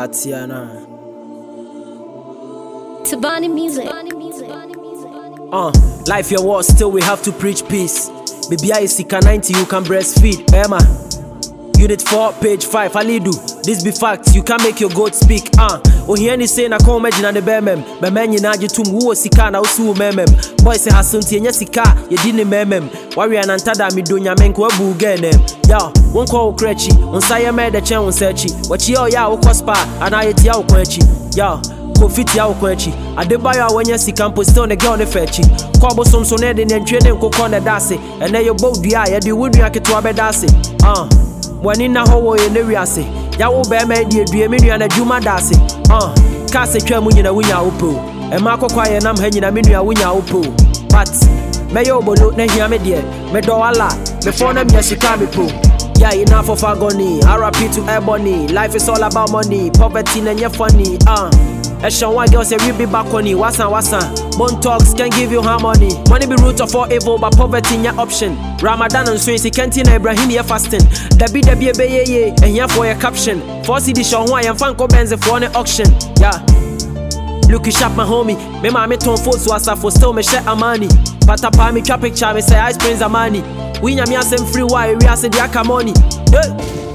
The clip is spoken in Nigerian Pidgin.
Watiana. Tabani music. Life your war, still we have to preach peace. Baby, I see 90, you can breastfeed. Emma. Unit 4, page 5, Alidu. This be facts, you can make your goat speak. Oh, he any say na come imagine the bemem. Bemen na jitum who sika na usu memem. Boy say hasunti enya sika, ye dini memem. Wari anantada mi dunya menko ebu genem. Yo, won call krechi, on saye me de chen on searchi. Wachi yo ya wo spa, ana yeti ya wo kwechi. Yo, Kofiti ya ukwechi Adebayo wenye si campus still ne girl ne fechi Kobo somsone de nentwene nkoko ne dase Ene yo bo dua ye di wunu ya keto abedase Wani na howo ye ne wiase Ya wo be me di edue me nua na dwuma dase Ka se twa mu nyina wunya opo E ma kokwa ye nam ha nyina me nua wunya opo But me yo bolo na hia me de me do ala me for na me sika me po Yeah, enough of agony. RP to ebony. Life is all about money. Poverty and funny. Eshon one girl say we be back on you. Wasan. Bone talks can give you harmony. Money be root of all evil, but poverty in your option. Ramadan and Swing, Kentin Ibrahim ye fasting. Debi ye, and here for your caption. 4 CD show why I'm Fanco Benz for an auction. Yeah. Look you sharp my homie. Me mama ton force was for still me share amani. Patapa me traffic charm me say ice springs amani. We nyame asem free why we ase dia ka money.